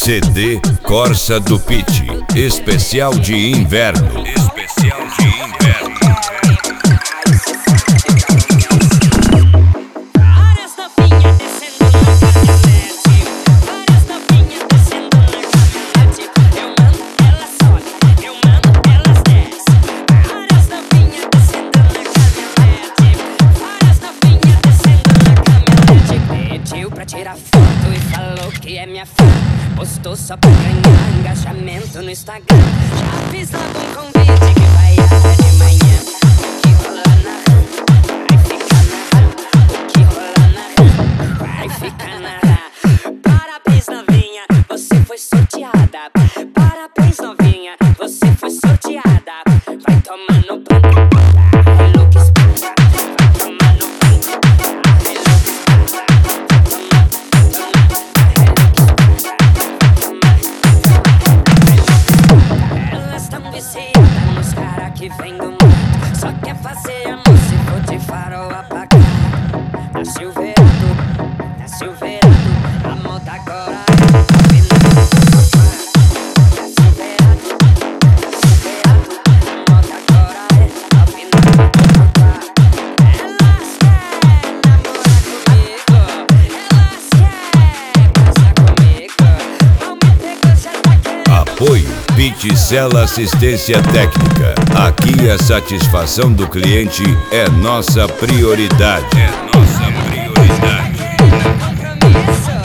CD Corsa do Pitty, especial de inverno. Especial de inverno. Várias novinhas descendo na caminhonete. Várias novinhas descendo na caminhonete. Eu mando, elas sobem. Eu mando, elas descem. Várias novinhas descendo na caminhonete. Várias novinhas descendo na caminhonete. Pediu pra tirar foto e falou que é minha fã. Postou só pra ganhar engajamento no Instagram. Já fiz logo um convite que vai de manhã. O que rola na rua vai ficar na rua. O que rola na rua vai ficar na rua. Parabéns, novinha, você foi sorteada. Parabéns, novinha, você foi sorteada. Vai tomar no banco. Nos cara que vem do mundo, só quer fazer amor se for de farol apagar. Tá silveirado, a moda agora é tá silveirado, a moda agora é elas querem namorar comigo, elas querem casar comigo. Não me pegou, já tá querendo. Apoio Pitty Cella Assistência Técnica. Aqui a satisfação do cliente é nossa prioridade. É nossa prioridade. Compromisso.